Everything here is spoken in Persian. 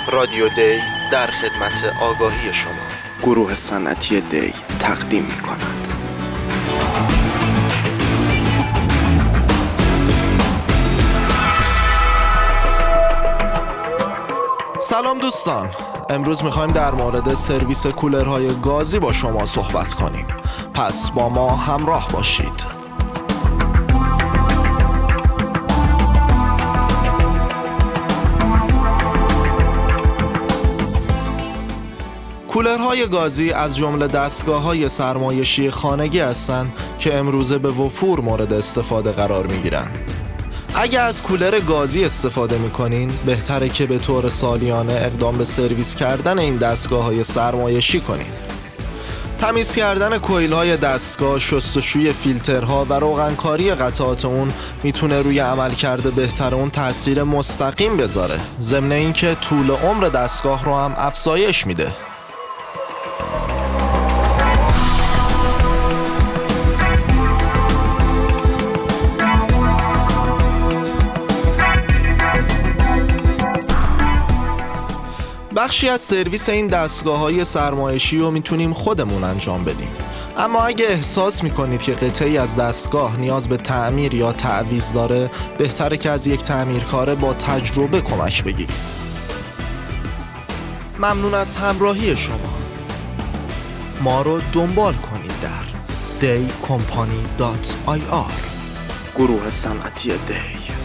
رادیو دی در خدمت آگاهی شما. گروه صنعتی دی تقدیم می‌کند. سلام دوستان، امروز میخوایم در مورد سرویس کولرهای گازی با شما صحبت کنیم. پس با ما همراه باشید. کولرهای گازی از جمله دستگاه‌های سرمایشی خانگی هستند که امروزه به وفور مورد استفاده قرار می‌گیرند. اگه از کولر گازی استفاده می‌کنین، بهتره که به طور سالیانه اقدام به سرویس کردن این دستگاه‌های سرمایشی کنین. تمیز کردن کویل‌های دستگاه، شستشوی فیلترها و روغنکاری قطعات اون میتونه روی عملکرد بهتر اون تأثیر مستقیم بذاره. ضمن اینکه طول عمر دستگاه رو هم افزایش میده. بخشی از سرویس این دستگاه‌های سرمایشی رو میتونیم خودمون انجام بدیم. اما اگه احساس میکنید که قطعی از دستگاه نیاز به تعمیر یا تعویض داره، بهتره که از یک تعمیرکار با تجربه کمک بگیرید. ممنون از همراهی شما. ما رو دنبال کنید در daycompany.ir. گروه صنعتی دی.